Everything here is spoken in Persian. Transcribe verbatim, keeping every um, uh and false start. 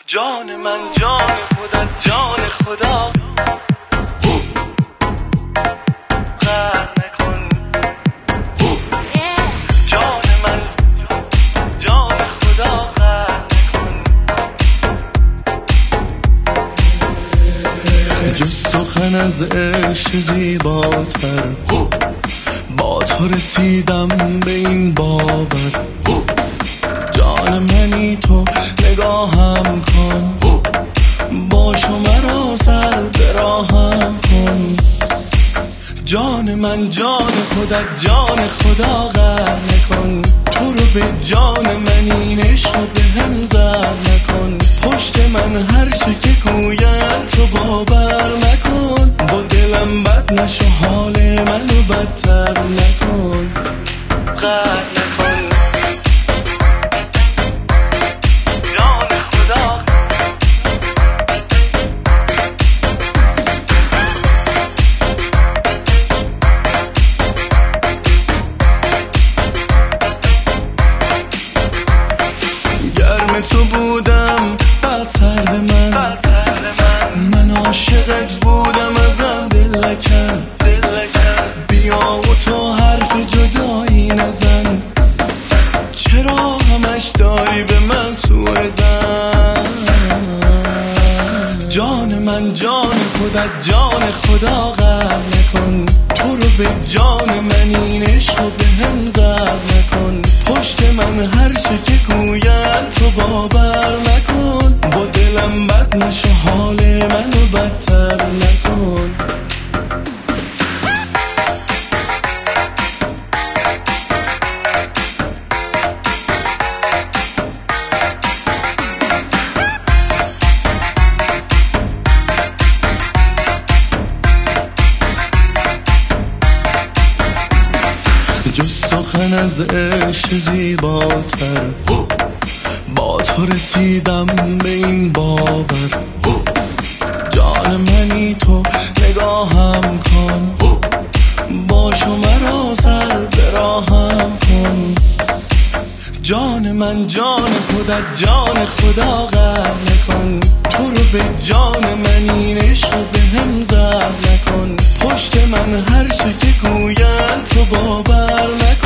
جان من جان خودت جان خدا غر نکن. جان من جان خدا غر نکن. جز سخن از عشق زیباتر با تو رسیدم به این باور. جان منی تو نگاهم کن، باش و مرا سر به راهم کن. جان من جان خودت جان خدا غر نکن. تو رو به جان من این عشق به هم زر نکن. پشت من هر چه که گویم تو باور نکن. با دلم بد نشو حال منو بدتر نکن. غر نکن. تو بودم بدتر به من، من عاشقت بودم ازم دل نکن. بیا و تو حرف جدایی نزن، چرا همش داری به من سوء زن. جان من جان خودت جان خدا غر نکن. تو رو به جان من این عشق به هم زر نکن. پشت من هر چه که گویم تو باور نکن. با دلم بد نشو حال منو بدتر نکن. جز سخن از عشق زیباتر با تو رسیدم به این باور. جان منی تو نگاهم کن، باش و مرا سر به راهم کن. جان من جان خودت جان خدا غر نکن. تو رو به جان من این عشق به هم زر نکن. پشت من هر چه که گویم تو باور نکن.